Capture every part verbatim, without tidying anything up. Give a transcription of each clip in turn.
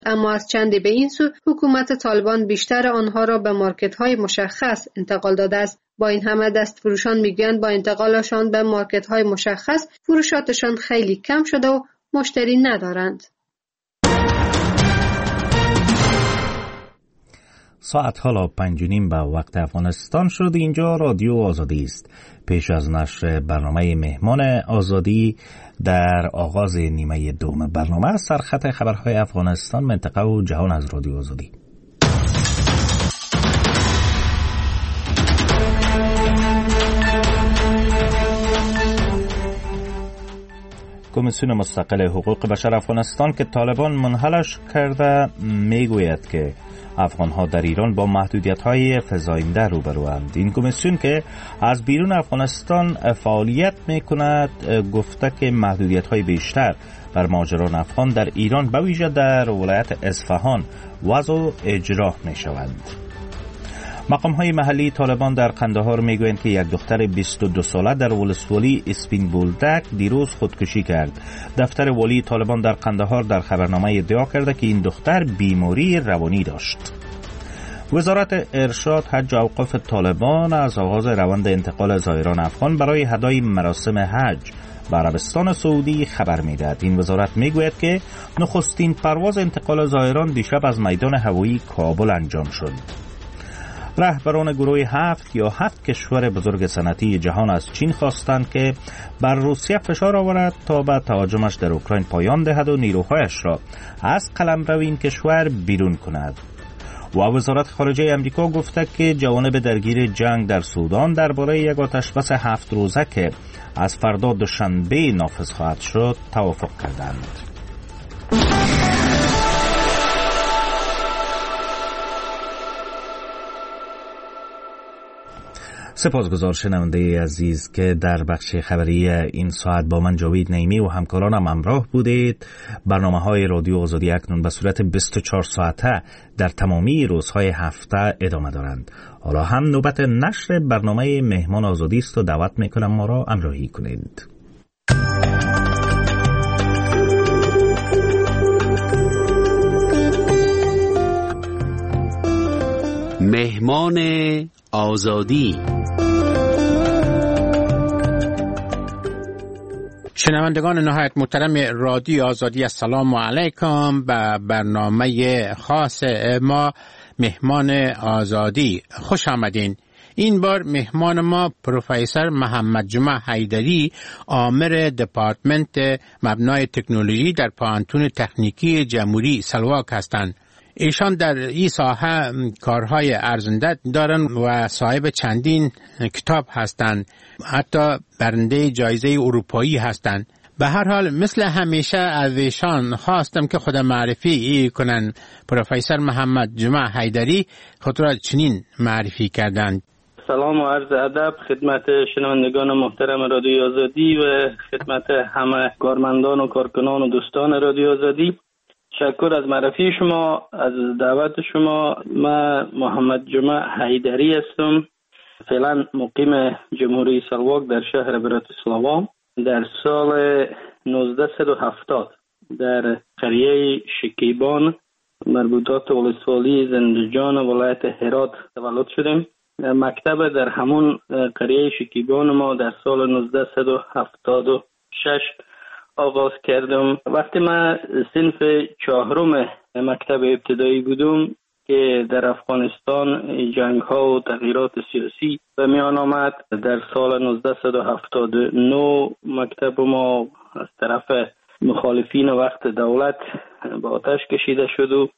اما از چندی به این سو حکومت طالبان بیشتر آنها را به مارکت‌های مشخص انتقال داده است. با این همه دستفروشان میگویند با انتقالشان به مارکت‌های مشخص فروشاتشان خیلی کم شده و مشتری ندارند. ساعت حالا پنج و نیم به وقت افغانستان شد. اینجا رادیو آزادی است. پیش از نشر برنامه مهمان آزادی در آغاز نیمه دوم برنامه سرخط خبرهای افغانستان، منطقه و جهان از رادیو آزادی. کمیسیون مستقل حقوق بشر افغانستان که طالبان منحلش کرده میگوید که افغانها در ایران با محدودیت‌های فزاینده روبروند. این کمیسیون که از بیرون افغانستان فعالیت می‌کند گفته که محدودیت‌های بیشتر بر مهاجران افغان در ایران به ویژه در ولایت اصفهان وضع و اجرا می‌شوند. مقام‌های محلی طالبان در قندهار میگویند که یک دختر بیست و دو ساله در ولسوالی اسپین بولدک دیروز خودکشی کرد. دفتر والی طالبان در قندهار در خبرنامه ادعا کرده که این دختر بیماری روانی داشت. وزارت ارشاد، حج و اوقاف طالبان از آغاز روند انتقال زائران افغان برای ادای مراسم حج به عربستان سعودی خبر میدهد. این وزارت میگوید که نخستین پرواز انتقال زائران دیشب از میدان هوایی کابل انجام شد. رهبران گروه هفت یا هفت کشور بزرگ صنعتی جهان از چین خواستند که بر روسیه فشار آورد تا به تهاجمش در اوکراین پایان دهد و نیروهایش را از قلمرو این کشور بیرون کند. و وزارت خارجه امریکا گفته که جوانب درگیر جنگ در سودان درباره یک آتشبس هفت روزه که از فردا دوشنبه نافذ خواهد شد توافق کردند. سپاسگزار شنونده عزیز که در بخش خبری این ساعت با من جاوید نعیمی و همکارانم همراه بودید. برنامه های رادیو آزادی اکنون به صورت بیست و چهار ساعته در تمامی روزهای هفته ادامه دارند. حالا هم نوبت نشر برنامه مهمان آزادی است و دعوت میکنم ما را همراهی کنید. مهمان آزادی. شنوندگان نهایت محترم رادیو آزادی، السلام علیکم. به برنامه خاص ما مهمان آزادی خوش آمدین. این بار مهمان ما پروفسور محمد جمعه حیدری، آمر دپارتمنت مبنای تکنولوژی در پانتون تکنیکی جمهوری سلواک هستند. ایشان در این ساحه کارهای ارزنده دارن و صاحب چندین کتاب هستند، حتی برنده جایزه اروپایی هستند. به هر حال مثل همیشه از ایشان خواستم که خود معرفی کنن. پروفسور محمد جمعه حیدری خود را چنین معرفی کردند. سلام و عرض ادب خدمت شنوندگان محترم رادیو آزادی و خدمت همه کارمندان و کارکنان و دوستان رادیو آزادی. تشکر از معرفی شما، از دعوت شما. من محمد جمعه حیدری هستم، فعلا مقیم جمهوری سلواک در شهر براتیسلاوا. در سال نوزده و هفتاد در قریه شکیبان مربوطات ولسوالی زندجان ولایت هرات تولد شدیم. مکتب در همون قریه شکیبان ما در سال نوزده و هفتاد و شش آغاز کردم. وقتی من صنف چهارم مکتب ابتدایی بودم که در افغانستان جنگ ها و تغییرات سیاسی به میان آمد، در سال نوزده و هفتاد و نه مکتب ما از طرف مخالفین وقت دولت به آتش کشیده شد و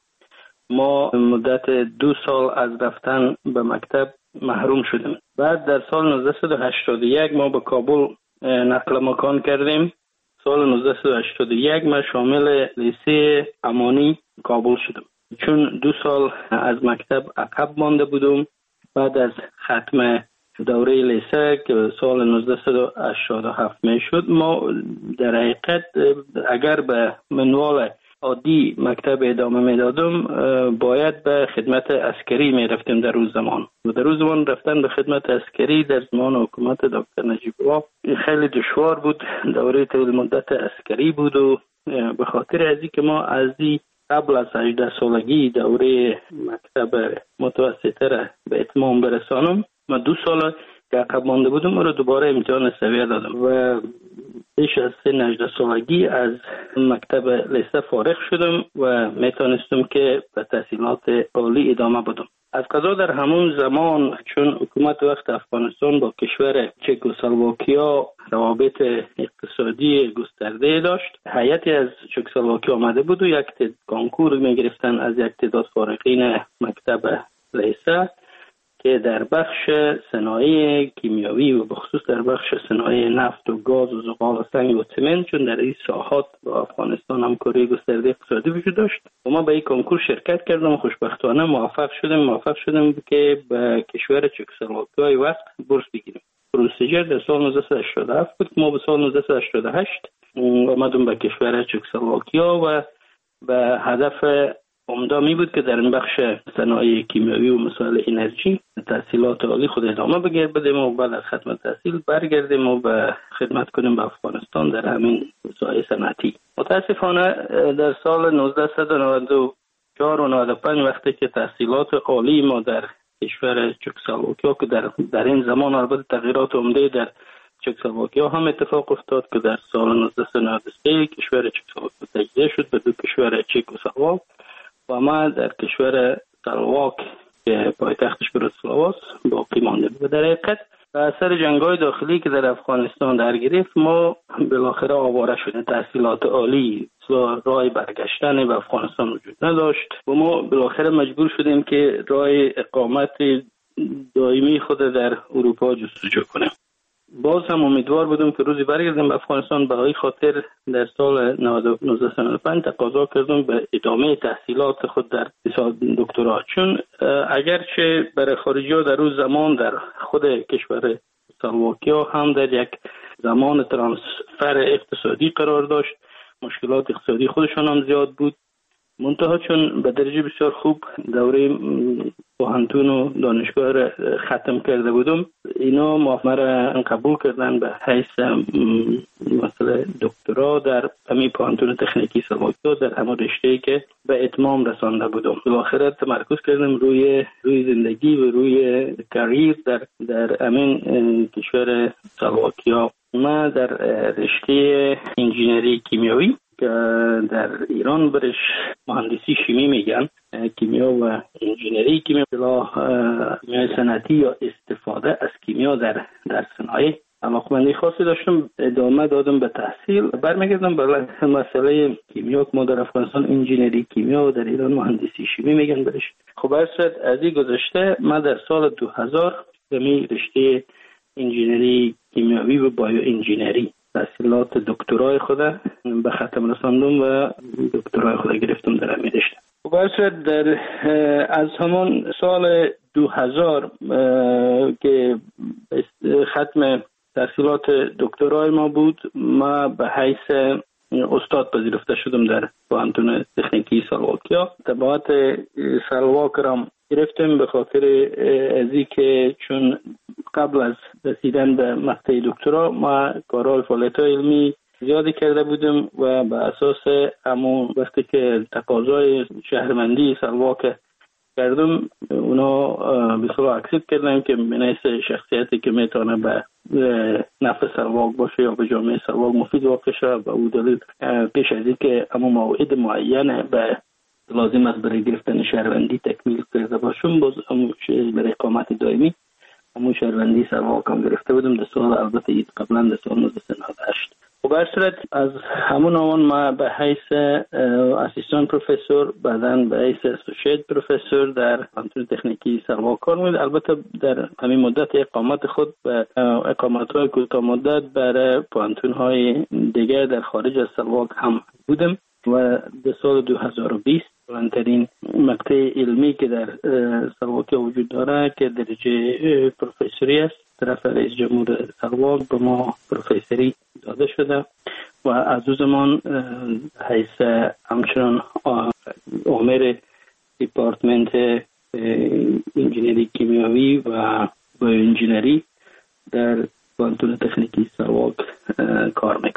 ما مدت دو سال از رفتن به مکتب محروم شدیم. بعد در سال نوزده و هشتاد و یک ما به کابل نقل مکان کردیم. سال نوزده و هشتاد و یک من شامل لیسه امانی کابل شدم. چون دو سال از مکتب عقب مانده بودم، بعد از ختم دوره لیسه که سال نوزده و هشتاد و هفت می شد، ما در حقیقت اگر به منوال عادی مکتب ادامه می دادم باید به خدمت عسکری می رفتیم. در روز زمان و در روز زمان رفتن به خدمت عسکری در زمان حکومت دکتر نجیب الله خیلی دشوار بود. دوره طول مدت عسکری بود و به خاطر ازی که ما از این قبل از هجده سالگی دوره مکتب متوسطه را به اتمام برسانم. من دو سال که عقب مانده بودم رو دوباره امتحان سویه دادم و بیش از سن هجده سالگی از مکتب لیسه فارغ شدم و میتونستم که به تحصیلات عالی ادامه بدم. از قضا در همون زمان چون حکومت وقت افغانستان با کشور چکسلواکیا روابط اقتصادی گسترده داشت، هیئتی از چکسلواکیا آمده بود و یک تعداد کانکور میگرفتن از یک تعداد فارغین مکتب لیسه که در بخش صنایع کیمیاوی و بخصوص در بخش صنایع نفت و گاز و زغال و سنگ و سمنت، چون در این ساحات با افغانستان همکاری گسترده اقتصادی وجود داشت و ما به این کنکور شرکت کردم و خوشبختانه موفق شدم موفق شدم که به کشور چکسلواکیای وقت بورس بگیریم. پروسیجر در سال نوزده صد و هشتاد و هفت بود. ما به سال نوزده صد و هشتاد و هشت آمدم به کشور چکسلواکیا و به هدف عمده می بود که در این بخش صنایع کیمیاوی و مسائل انرژی تحصیلات عالی خود ادامه بدیم و بعد از ختم تحصیل برگردیم و به خدمت کنیم به افغانستان در همین ساحه صنعتی. متاسفانه در سال نوزده صد و نود و چهار و نود و پنج وقتی که تحصیلات عالی ما در کشور چکسلواکیا که در در این زمان البته تغییرات عمده در چکسلواکیا هم اتفاق افتاد که در سال نوزده صد و نود و سه کشور چکسلواکیا تجزیه شد به دو کشور چک و سلواک و ما در کشور سلواک که پایتختش براتسلاواست باقی مانده بود. در حقیقت به اثر جنگ‌های داخلی که در افغانستان در گرفت ما بالاخره آواره شدیم. تحصیلات عالی راه برگشتن به افغانستان وجود نداشت و ما بالاخره مجبور شدیم که راه اقامت دائمی خود در اروپا جستجو کنیم. باز هم امیدوار بودم که روزی برگردم به افغانستان. به این خاطر در سال نوزده صد و نود و پنج تقاضا کردم به ادامه تحصیلات خود در دکترا، چون اگرچه برای خارجی ها در روز زمان در خود کشور سلواکیا هم در یک زمان ترانسفر اقتصادی قرار داشت، مشکلات اقتصادی خودشان هم زیاد بود، منتها چون به درجه بسیار خوب دوره پوهنتون و دانشگاه را ختم کرده بودم، اینا مرا قبول کردن به حیث مثلا دکترا در همین پوهنتون تکنیکی سلواکیا در همون رشته‌ای که به اتمام رسانده بودم. بالاخره تمرکز کردم روی روی زندگی و روی کاریر در در همین کشور سلواکیا. ما در رشته انجینری کیمیایی که در ایران برش مهندسی شیمی میگن، کیمیا و انجینری کیمیا، کیمیای صنعتی یا استفاده از کیمیا در در صنایع علاقمندی خاصی داشتم. ادامه دادم به تحصیل. برمیگردم به مسئله کیمیا که ما در افغانستان انجینری کیمیا و در ایران مهندسی شیمی میگن برش. خب برسد از این گذشته ما در سال دو هزار به رشته انجینری کیمیاوی و بایو انجینری تحصیلات دکترای خود به ختم رساندم و دکترای خود گرفتم در همین رشته. خب در از همان سال دو هزار که ختم تحصیلات دکترای ما بود، ما به حیث استاد پذیرفته شدم در پوهنتون تکنیکی سلواکیا. تبعات سلواک را گرفتم به خاطر ازی که چون قبل از رسیدن به مقطع دکترا ما کارهای فعالیت علمی زیادی کرده بودم و به اساس همون وقتی که تقاضای شهروندی سلواک کردم اونا بسیار اکسپت کردن که بنایست شخصیتی که میتونه به نفع سلواک باشه یا به جامعه سلواک مفید واقع شه. و او دلیل پیش از این که همون موعد معین به لازم است برای گرفتن شهروندی تکمیل کرده باشم، باز همون برای اقامت دائمی همون شهروندی سلواک هم گرفته بودم در سال البته اید قبلا در سال نوزده صد و نود و هشت. و به صورت از همون آن ما به حیث اسیستان پروفسور بعداً به حیث اسوسییت پروفسور در پوهنتون تکنیکی سلواک کار می‌کردم. البته در همین مدت اقامت خود به اقامت‌های کوتاه مدت برای پوهنتون‌های دیگر در خارج از سلواک هم بودم و در سال دو هزار و بیست بلندترین مقطع علمی که در سلواکیا وجود داره که درجه پروفسوری است طرف رئیس جمهور سلواک به ما پروفسوری داده شده و از او زمان حیث همچنان عامل دیپارتمنت انجینری کیمیاوی و بایو انجینری در پوهنتون تکنیکی سلواک کار میکنم.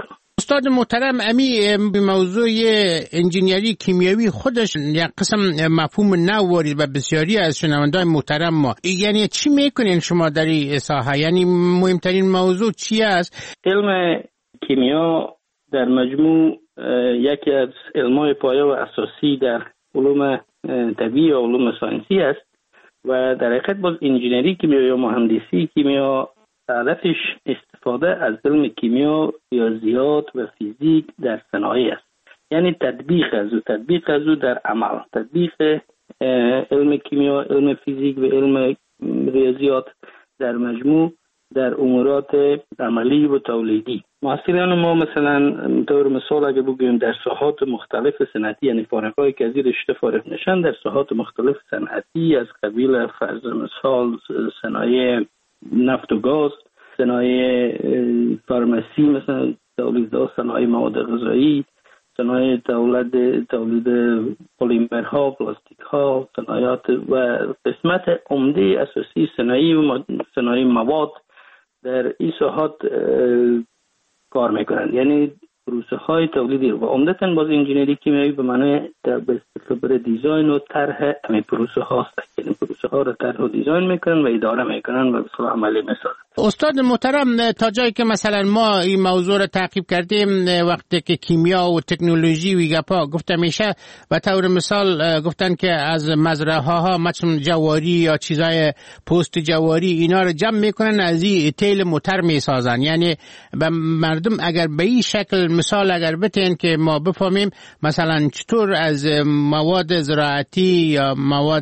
استاد محترم، امی موضوع انجینیری کیمیایی خودش یک قسم مفهوم نو وارد و بسیاری از شنوندگان محترم ما، یعنی چی میکنین شما در این ساحه؟ یعنی مهمترین موضوع چی است؟ علم کیمیا در مجموع یکی از علمای پایه و اساسی در علوم طبیعی و علوم ساینسی است و در حقیقت باز انجینری کیمیا یا مهندسی کیمیا هدفش استفاده از علم کیمیا، ریاضیات و فیزیک در صنایع است. یعنی تطبیق از او تطبیق از او در عمل، تطبیق علم کیمیا، علم فیزیک و علم ریاضیات در مجموع در امورات عملی و تولیدی. محصلان ما مثلا طور مثال اگه بگویم در ساحات مختلف صنعتی، یعنی فارغایی که از این رشته فارغ نشن در ساحات مختلف صنعتی از قبیل فرض مثال صنایع نفت و گاز، صنایع فارمسی مثلا تولید صنایع مواد غذایی، صنایع تولید تولید پلیمرها، پلاستیک ها، صنایعات و قسمت عمده اساسی صنایع و صنایع مواد در این ساحات کار میکنند. یعنی پروسه های تولیدی و عمدتاً باز انجینری کیمیایی به معنای به اصطلاح دیزاین و طرح همین پروسه هاست. یعنی پروسه ها را طرح و دیزاین میکنن و اداره میکنن و به صورت عملی میسازن. استاد محترم، تا جایی که مثلا ما این موضوع را تعقیب کردیم، وقتی که کیمیا و تکنولوژی و گپا گفته میشه و طور مثال گفتن که از مزرعه ها مثلا جواری یا چیزای پوست جواری اینا رو جمع میکنن از این تیل موتر میسازن. یعنی به مردم اگر به این شکل مثال اگر بتین که ما بفهمیم مثلا چطور از مواد زراعتی یا مواد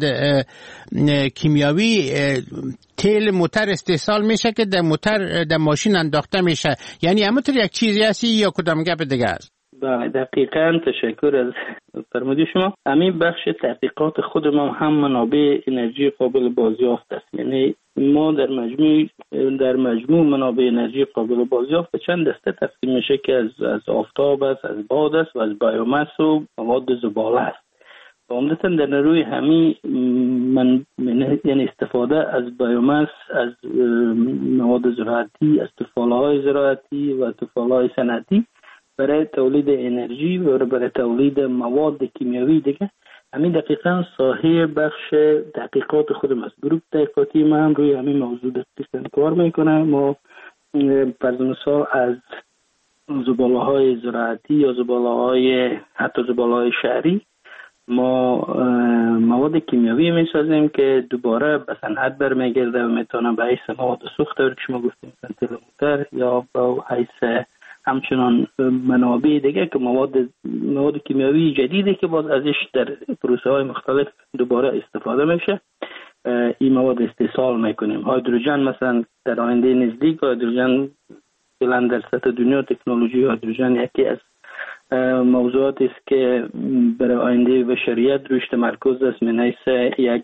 کیمیاوی تیل موتر استحصال میشه که در موتر در ماشین انداخته میشه، یعنی همونطور یک چیزی هستی یا کدام گپ دیگه است؟ بله دقیقاً، تشکر از فرمودی شما. همین بخش تحقیقات خود ما هم منابع انرژی قابل بازیافت است. یعنی ما در مجموع در مجموع منابع انرژی قابل بازیافت به چند دسته تقسیم میشه که از از آفتاب است، از باد است و از بیوماس و مواد زباله است. عمدتاً در روی همین من یعنی استفاده از بیوماس، از مواد زراعتی، از تفاله‌های زراعتی و تفاله‌های صنعتی برای تولید انرژی و برای تولید مواد کیمیاوی دیگه، همین دقیقاً ساحه بخش تحقیقات خودم است. گروه تحقیقاتی ما هم روی همین موضوع دقیقاً کار میکنه. ما فرض مثال از زباله‌های زراعتی یا زباله‌های حتی زباله‌های شهری ما مواد کیمیاوی میسازیم که دوباره به صنعت برمیگرده و میتونه به حیث مواد سوخت که شما گفتیم تیل موتر یا به حیث همچنان منابع دیگه که مواد مواد کیمیاوی جدیدی که باز ازش در پروسه های مختلف دوباره استفاده میشه این مواد استحصال میکنیم. هیدروژن مثلا در آینده نزدیک هیدروژن فعلا در سطح دنیا تکنولوژی هیدروژن یکی از موضوعات است که برای آینده بشریت روش تمرکز است من حیث یک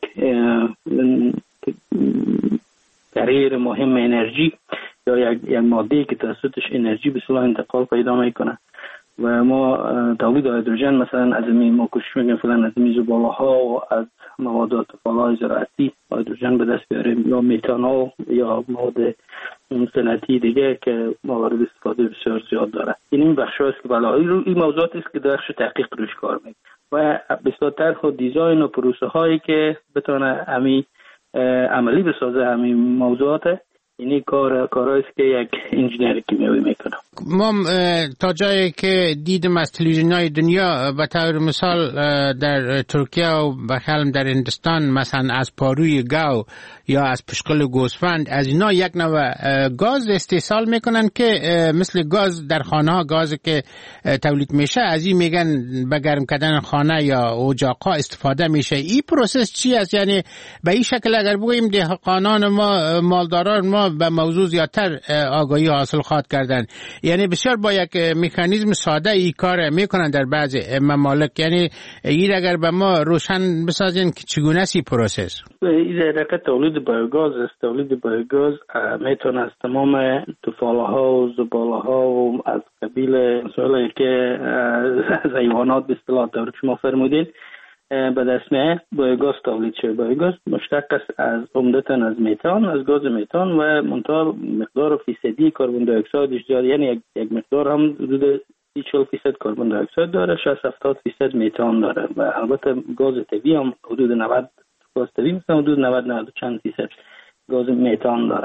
کریر مهم انرژی یا یک یک ماده که توسطش انرژی به صلاح انتقال پیدا میکنه و ما تولید هیدروژن مثلا از این ما کوشش میکنیم فعلا از این زباله ها و از مواد تفاعل زراعتی هیدروژن به دست بیاریم یا متانول یا مواد صنعتی دیگه که موارد استفاده بسیار زیاد داره. این این بخش هاست که بالا این موضوعات است که در بخش تحقیق روش کار میکنیم و بسیار طرح و دیزاین و پروسه هایی که بتونه همین عملی بسازه همین موضوعات. اینی کار کارایی است که یک انجینر کیمیایی میکنه. ما تا جایی که دیدم از تلویزیون‌های دنیا به طور مثال در ترکیه و بخالم در هندوستان مثلا از پاروی گاو یا از پشقل گوسفند از اینا یک نوع گاز استحصال میکنن که مثل گاز در خانه ها گازی که تولید میشه از این میگن به گرم کردن خانه یا اجاق‌ها استفاده میشه. این پروسس چی است؟ یعنی به این شکل اگر بگوییم دهقانان ما مالداران ما به موضوع زیادتر آگاهی حاصل خواهد کردن، یعنی بسیار با یک مکانیزم ساده ای کار میکنن در بعضی ممالک. یعنی این اگر به ما روشن بسازین که چگونه سی پروسس این در تولید بیوگاز است. تولید بیوگاز میتونه از تمام تفاله ها و زباله ها و از قبیل مسائلی که از حیوانات به اصطلاح طور شما فرمودید به دست میه بایوگاز تولید شده. بایوگاز مشتق است از عمدتاً از میتان، از گاز میتان و منتها مقدار فیصدی کربن دی اکسایدش داره، یعنی یک, یک مقدار هم حدود سی چهل فیصد کربن دی اکساید داره، شصت هفتاد فیصد میتان داره و البته گاز طبیعی هم حدود نود گاز طبیعی مثلا حدود نود نود چند فیصد گاز میتان داره.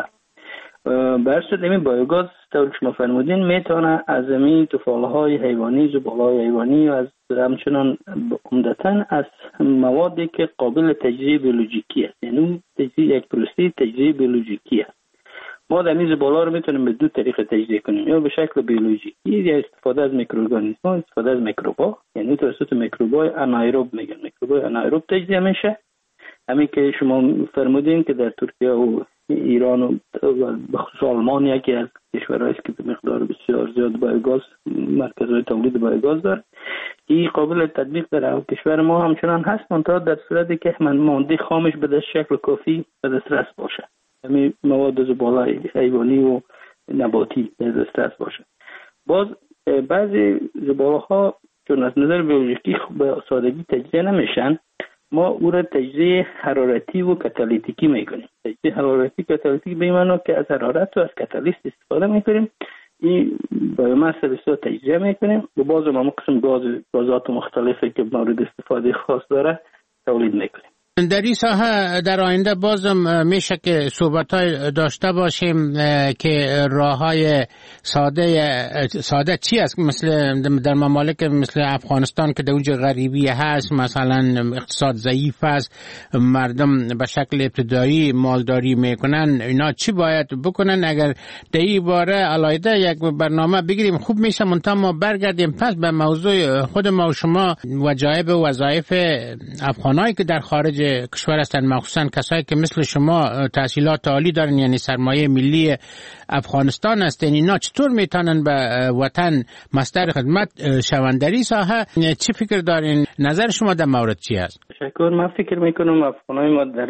برشت این بایوگاز طور که شما فرمودین میتونه از این طفالهای حیوانی، زبالهای حیوانی و از همچنان عمدتاً از موادی که قابل تجزیه بیولوژیکی است، یعنی تجزیه یک پروسه تجزیه بیولوژیکی است. ما در این زباله رو میتونیم به دو طریق تجزیه کنیم، یا به شکل بیولوژیکی یا استفاده از میکروارگانیسم، استفاده از میکروبا، یعنی توسط میکروبای انایروب میگن، میکروبای انایروب تجزیه میشه. همین که شما فرمودین که در ترکیه و ایران و بخصوص آلمان یکی از کشورهایی است که به مقدار بسیار زیاد بایوگاز مرکزهای تولید بایوگاز داره، این قابل تطبیق در کشور ما همچنان هست، منتها در صورتی که من ماده خامش به دست شکل کافی به دسترس باشه، همین مواد زباله حیوانی و نباتی به دسترس باشه. باز بعضی زباله ها چون از نظر بیولوژیکی به سادگی تجزیه نمیشن، ما او را تجزیه حرارتی و کاتالیتیکی میکنیم. تجزیه حرارتی کاتالیتیکی به معنی که از حرارت و از کاتالیست استفاده میکنیم، این بایوماس بسیار تجزیه میکنیم و باز ما قسم گاز گازات مختلفی که مورد استفاده خاص داره تولید میکنیم. در این ساحه در آینده بازم میشه که صحبت‌های داشته باشیم که راه‌های ساده ساده چی است، مثل در ممالک مثل افغانستان که در اونجا غریبی هست، مثلا اقتصاد ضعیف است، مردم به شکل ابتدایی مالداری میکنن، اینا چی باید بکنن؟ اگر در این باره علاوه یک برنامه بگیریم خوب میشه. منتها ما برگردیم پس به موضوع خود ما و شما، وظایف و وظایف افغانایی که در خارج کشور هستند، مخصوصا کسایی که مثل شما تحصیلات عالی دارن، یعنی سرمایه ملی افغانستان هستن، اینا چطور میتونن به وطن مصدر خدمت شوند؟ در این ساحه چی فکر دارین؟ نظر شما در مورد چی است؟ تشکر. من فکر میکنم افغانای ما در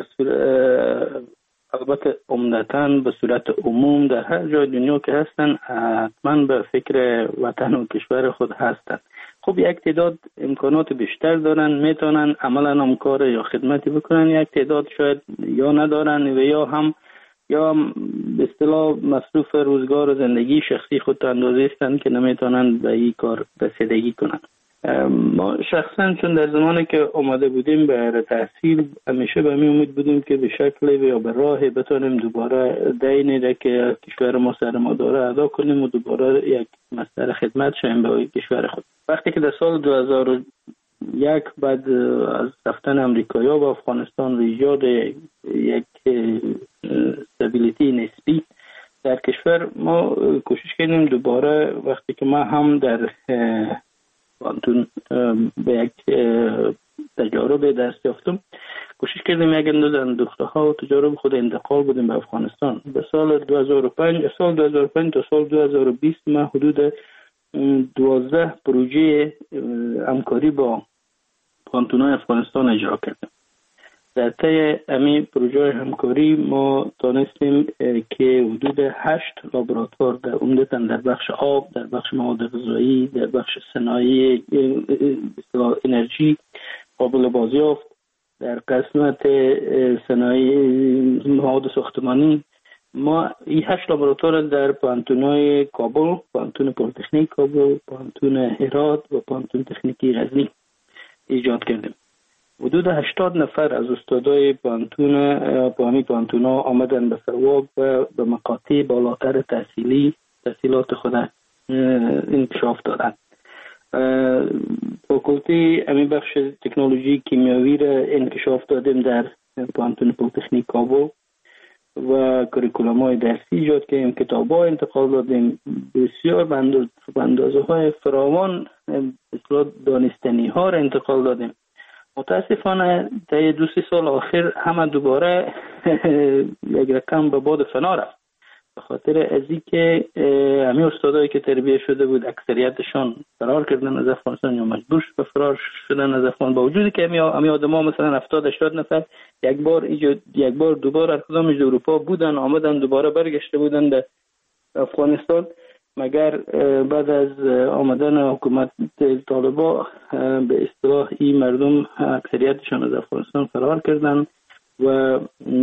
البته عمدتاً به صورت عموم در هر جای دنیا که هستن حتما به فکر وطن و کشور خود هستن. خب یک تعداد امکانات بیشتر دارن، میتونن عملا هم کار یا خدمتی بکنن، یک تعداد شاید یا ندارن و یا هم یا هم به اصطلاح مصروف روزگار و زندگی شخصی خود اندازه هستن که نمیتونن به این کار رسیدگی کنن. ما شخصا چون در زمانی که اومده بودیم به تحصیل همیشه به می امید بودیم که به شکل یا به راه بتونیم دوباره دینی را که کشور ما سر ما داره ادا کنیم و دوباره یک مصدر خدمت شویم به کشور خود. وقتی که در سال دو هزار و یک بعد از رفتن امریکایی‌ها به افغانستان و ایجاد یک استابیلیتی نسبی در کشور، ما کوشش کردیم دوباره وقتی که ما هم در پانتون به یک تجارب دست یافتم، کوشش کردیم یک اندازه اندوخته ها و تجارب خود انتقال بودیم به افغانستان. به سال دو هزار و پنج سال دو هزار و پنج تا سال دو هزار و بیست ما حدود دوازده پروژه همکاری با پانتون‌های افغانستان اجرا کردیم. در طی همین پروژه همکاری ما تانستیم که حدود هشت لابراتوار در عمدتاً در بخش آب، در بخش مواد غذایی، در بخش صنایع انرژی قابل بازیافت، در قسمت صنایع مواد ساختمانی، ما این هشت لابراتوار در پانتون‌های کابل، پانتون پلی‌تکنیک کابل، پانتون هرات و پانتون تکنیکی غزنی ایجاد کردیم. حدود هشتاد نفر از استادای پانتون پامی پانتونا آمدن به سواب و به مقاطع بالاتر تحصیلی تحصیلات خود انکشاف دادن. فاکولته امی بخش تکنولوژی کیمیاوی را انکشاف دادیم در پانتون پلی‌تکنیک کابل و کریکولوم های درسی ایجاد کردیم، کتاب ها انتقال دادیم، بسیار به اندازه های فراوان دانستنی ها را انتقال دادیم. متاسفانه طی دو سه سال آخر همه دوباره یک رقم به باد فنا رفت، به خاطر از اینکه همه استادایی که تربیت شده بود اکثریتشان فرار کردن از افغانستان یا مجبور به فرار شدن از افغانستان، با وجودی که همه آدما مثلا هفتاد هشتاد نفر یک بار یک بار دوباره هر کدامش اروپا بودن، آمدن دوباره برگشته بودن در افغانستان، مگر بعد از آمدن حکومت طالبان به اصطلاح این مردم اکثریتشان از افغانستان فرار کردند و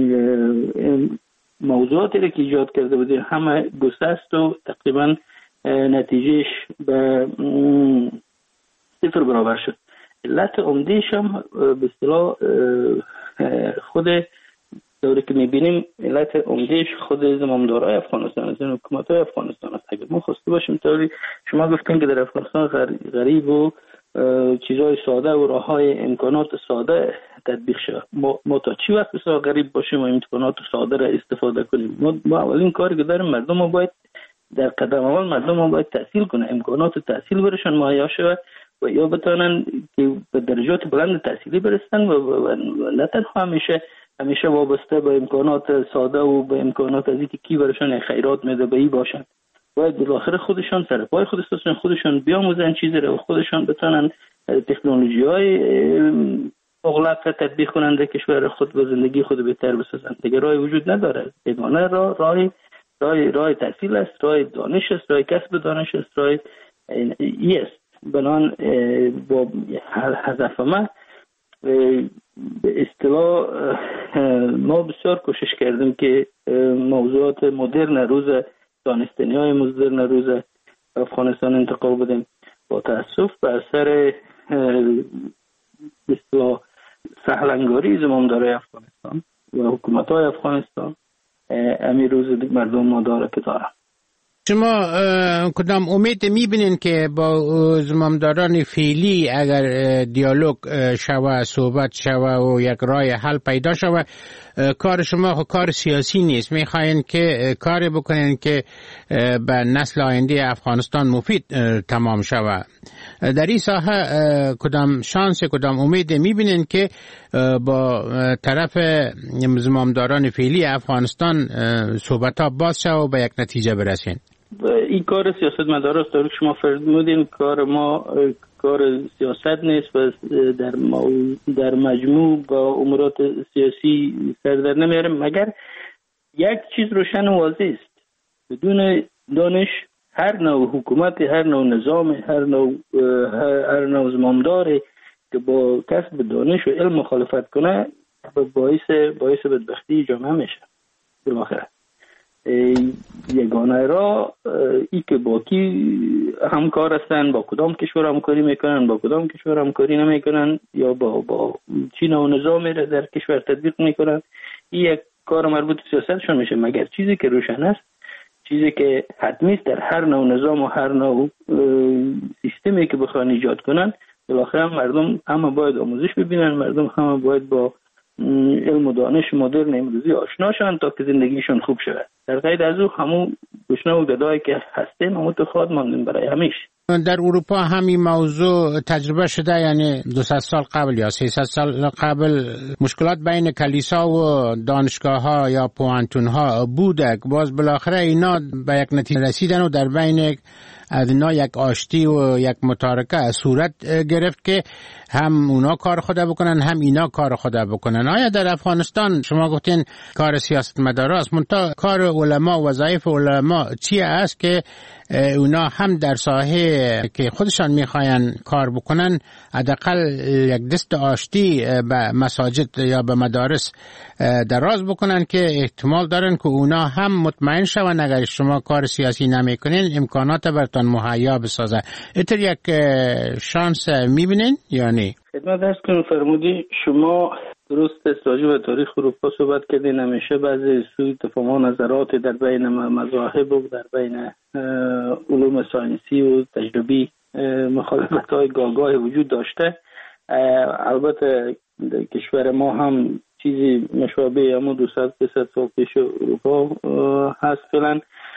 موضوعاتی را که ایجاد کرده بودیم همه گسست و تقریبا نتیجهش به صفر برابر شد. علت عمده‌اش هم به اصطلاح خود دوری که میبینیم علت عمده‌اش خود زمامدارای افغانستان است، حکومت‌های افغانستان است. اگر ما خواسته باشیم طوری شما گفتین که در افغانستان غریب و چیزای ساده و راههای امکانات ساده تطبیق شود، ما, ما تا چی وقت بسیار غریب باشیم و امکانات ساده را استفاده کنیم؟ ما, ما اولین کاری که داریم مردم ما باید در قدم اول مردم ما باید تحصیل کنه، امکانات تحصیل برشان مهیا شود و یا بتانن که به درجات بلند تحصیلی برسن و, و, و نه تنها همیشه همیشه وابسته به امکانات ساده و به امکانات از اینکه کی برشان خیرات میده به ای باشن. باید بالاخره خودشان سر پای خودشان خودشان بیاموزن چیزی رو، خودشان بتونن تکنولوژی های مغلق تطبیق کنند در کشور خود و زندگی خود بهتر بسازند. دیگه راه وجود نداره. یگانه راه راه راه راه تحصیل است، راه دانش است، راه کسب دانش است، راه ای است. بنان با هدف ما به اصطلاح ما بسیار کوشش کردیم که موضوعات مدرن روز دانستنی های مدرن روز افغانستان انتقال بدیم. با تأسف به اثر به اصطلاح سهلنگاری زمامدارای افغانستان و حکومت های افغانستان امی روز مردم ما داره که داره. شما کدام امید میبینین که با زمامداران فعلی اگر دیالوگ شوه، صحبت شوه و یک راه حل پیدا شوه، کار شما خو کار سیاسی نیست، میخواین که کاری بکنین که به نسل آینده افغانستان مفید تمام شوه. در این ساحه کدام شانس کدام امید میبینین که با طرف زمامداران فعلی افغانستان صحبت ها باز شوه و به یک نتیجه برسین؟ این کار سیاستمدار است. در شما فرمودین کار ما کار سیاست نیست و در در مجموع با امورات سیاسی سر در نمیاریم، مگر یک چیز روشن و واضح است: بدون دانش هر نوع حکومت، هر نوع نظام، هر نوع هر نوع زمامداری که با کسب دانش و علم مخالفت کنه باعث باعث بدبختی جامعه میشه. بالاخره یگانه را ای که با کی همکار هستن، با کدام کشور همکاری میکنن، با کدام کشور همکاری نمیکنن، یا با با چین و نظامی را در کشور تطبیق میکنن، این یک کار مربوط به سیاستشون میشه. مگر چیزی که روشن است، چیزی که حتمی است در هر نوع نظام و هر نوع سیستمی که بخوان ایجاد کنن، بالاخره مردم همه باید آموزش ببینن، مردم همه باید با علم و دانش مدرن امروزی آشنا شوند تا که زندگیشون خوب شود. در غیر از او همون گشنه و گدایی که هستیم همون تو خود ماندیم برای همیشه. در اروپا همین موضوع تجربه شده، یعنی دویست سال قبل یا سیصد سال قبل مشکلات بین کلیسا و دانشگاه ها یا پوانتون ها بوده، باز بالاخره اینا به یک نتیجه رسیدن و در بین از اینا یک آشتی و یک متارکه صورت گرفت که هم اونا کار خدا بکنن هم اینا کار خدا بکنن. آیا در افغانستان شما گفتین کار سیاستمدار است، منتها کار علما و وظایف علما چیه است که اونا هم در ساحه که خودشان میخواین کار بکنن حداقل یک دست آشتی به مساجد یا به مدارس دراز بکنن که احتمال دارن که اونا هم مطمئن شون اگر شما کار سیاسی نمیکنین امکانات برتان مهیا بسازه. اینطور یک شانس میبینین یا نه؟ خدمت عرض کنم فرمودی شما درست است، راجع به تاریخ اروپا صحبت کردین. همیشه بعضی سوء تفاهم و نظرات در بین مذاهب و در بین علوم ساینسی و تجربی مخالفت های گاگاه وجود داشته. البته کشور ما هم چیزی مشابه همون دویست سیصد سال پیش اروپا هست فعلا.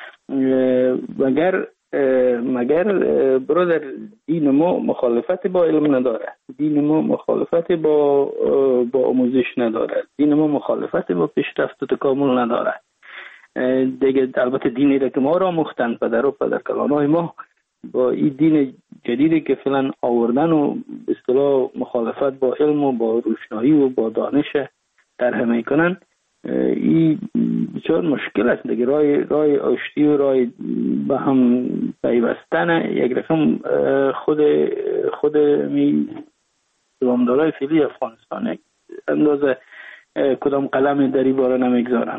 مگر مگر برادر دین ما مخالفت با علم نداره، دین ما مخالفت با با آموزش نداره، دین ما مخالفت با پیشرفت و تکامل نداره. دیگه البته دینی را که ما را مختن پدر و پدرکلانای ما با این دین جدیدی که فعلا آوردن و به اصطلاح مخالفت با علم و با روشنایی و با دانش طرح میکنن، این بسیار مشکل است دیگه. رای رای آشتی و رای به هم پیوستن یک رقم خود خود می زمامدارای فعلی افغانستان یک اندازه کدام قلم در این باره نمیگذارن.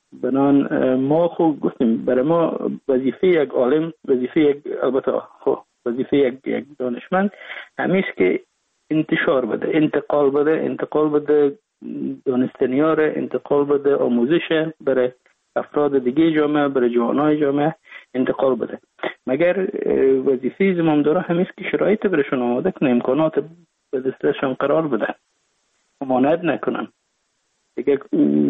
بنان ما خوب گفتیم برای ما وظیفه یک عالم، وظیفه یک البته خب وظیفه یک یک دانشمند همیشه که انتشار بده، انتقال بده، انتقال بده دانستنی‌ها را، انتقال بده آموزش برای افراد دیگه جامعه، برای جوانای جامعه انتقال بده. مگر وظیفه زمامدارا همیشه که شرایط برشون آماده کنه، امکانات به دستشون قرار بده، ممانعت نکنن. دیگه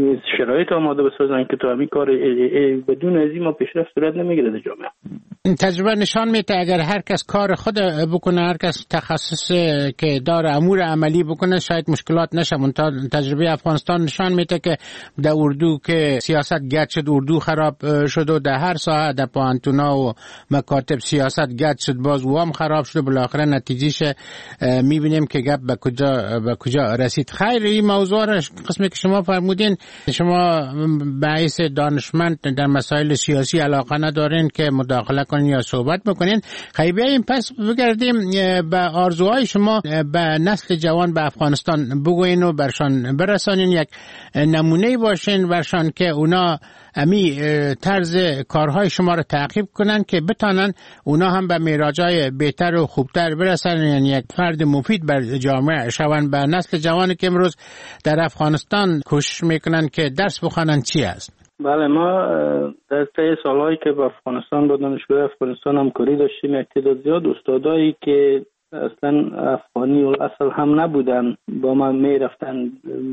شرایط آماده بسازن که تو همین کار بدون از این ما پیشرفت صورت نمیگیره در جامعه. تجربه نشان میده اگر هر کس کار خود بکنه، هر کس تخصص که داره امور عملی بکنه، شاید مشکلات نشه. منتها تجربه افغانستان نشان میده که در اردو که سیاست گچ شد، اردو خراب شد و در هر ساحه در پانتونا و مکاتب سیاست گچ شد، باز وام خراب شد. بالاخره نتیجهش میبینیم که گپ به کجا به کجا رسید. خیر، این موضوع را قسمی که شما فرمودین، شما باعث دانشمند در مسائل سیاسی علاقه ندارین که مداخله کنین یا صحبت بکنین. خیلی بیاییم پس بگردیم به آرزوهای شما به نسل جوان به افغانستان بگوین و برشان برسانین، یک نمونه باشین برشان که اونا امی طرز کارهای شما رو تعقیب کنن که بتانن اونا هم به میراجای بهتر و خوبتر برسن، یعنی یک فرد مفید بر جامعه شون. به نسل جوانی که امروز در افغانستان کوشش میکنن که درس بخوانن چی است؟ بله، ما در طی سالهایی که با افغانستان با دانشگاه افغانستان همکاری داشتیم، یک تعداد زیاد استادایی که اصلا افغانی اصل هم نبودن با ما میرفتن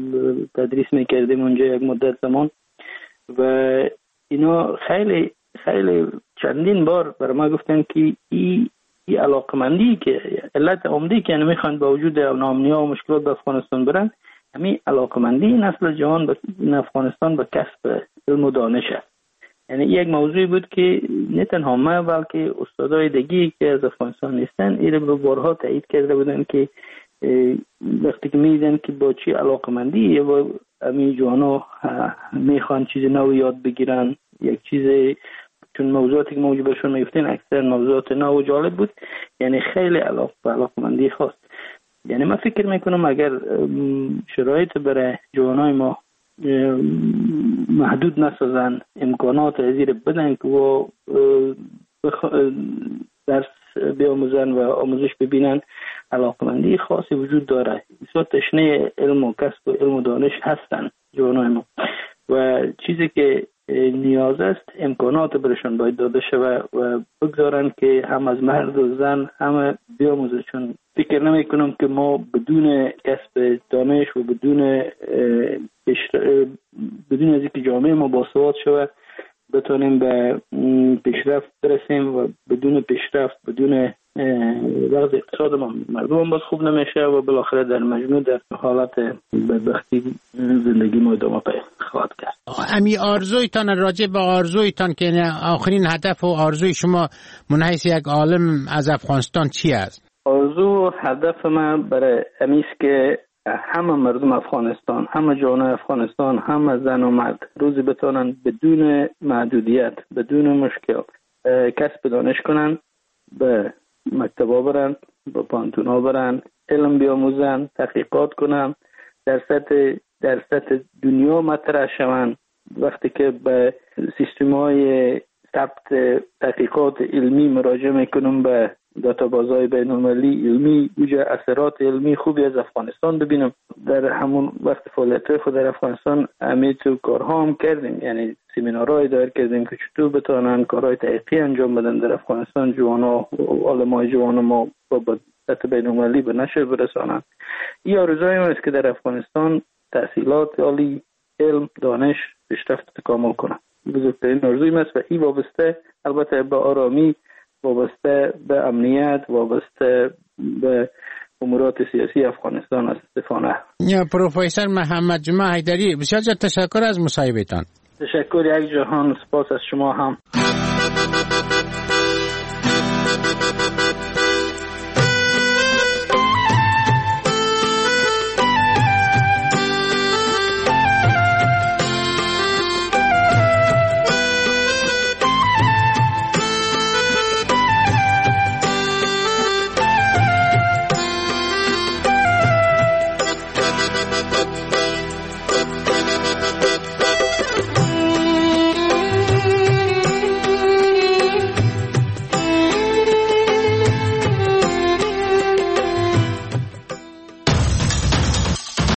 تدریس میکردیم اونجا یک مدت زمان و اینا خیلی خیلی چندین بار برای ما گفتن که این ای علاقمندی که علت عمده که یعنی میخوان با وجود ناامنی‌ها و مشکلات به افغانستان برن، همین علاقمندی نسل جوان به افغانستان به کسب علم و دانش است. یعنی یک موضوعی بود که نه تنها ما بلکه استادای دیگه که از افغانستان نیستن این رو به بارها تایید کرده بودن که وقتی که میدیدن که با چی علاقمندی و همین جوانا میخوان چیز نو یاد بگیرن، یک چیز، چون موضوعاتی که موجود برشون میفتین اکثر موضوعات نو و جالب بود، یعنی خیلی علاقه علاقمندی خواست. یعنی من فکر میکنم اگر شرایط برای جوانای ما محدود نسازن، امکانات ازیر بدن که و درس بیاموزن و آموزش ببینن، علاقمندی خاصی وجود داره. بسیار تشنه علم و کسب و علم و دانش هستن جوانای ما و چیزی که نیاز است امکانات برشان باید داده شود و بگذارن که هم از مرد و زن همه بیاموزن. چون فکر نمی کنم که ما بدون کسب دانش و بدون بدون از اینکه جامعه ما باسواد شود بتونیم به پیشرفت برسیم و بدون پیشرفت بدون وضع اقتصاد ما مردم باز خوب نمیشه و بالاخره در مجموع در حالت بدبختی زندگی ما ادامه خواهد کرد. امی آرزویتان راجع به آرزویتان که آخرین هدف و آرزوی شما من حیث یک عالم از افغانستان چی است؟ آرزو و هدف من برای امیست که همه مردم افغانستان، همه جوانای افغانستان، همه زن و مرد روزی بتونن بدون محدودیت، بدون مشکل کسب دانش کنن، به مکتبا برن، به پانتونا برن، علم بیاموزن، تحقیقات کنن، در سطح در سطح دنیا مطرح شون. وقتی که به سیستم‌های ثبت تحقیقات علمی مراجعه میکنم به داتابازهای بین‌المللی علمی، اوجه اثرات علمی خوبی از افغانستان ببینم. در همون وقت فعالیت خود در افغانستان همه تو کارها هم کردیم، یعنی سمینارهای دایر کردیم که چطور بتونن کارهای تحقیقی انجام بدن در افغانستان، جوانا و علمای جوان ما با سطح بین‌المللی به نشر برسانن. این آرزوی ما است که در افغانستان تحصیلات عالی، علم، دانش پیشرفت تکامل کنه. بزرگترین آرزوی ما است و این وابسته البته به آرامی، وابسته به امنیت، وابسته به امورات سیاسی افغانستان است. استفانه پروفسور محمد جمعه حیدری، بسیار تشکر از مصاحبهتان. تشکر یک جهان، سپاس از شما هم.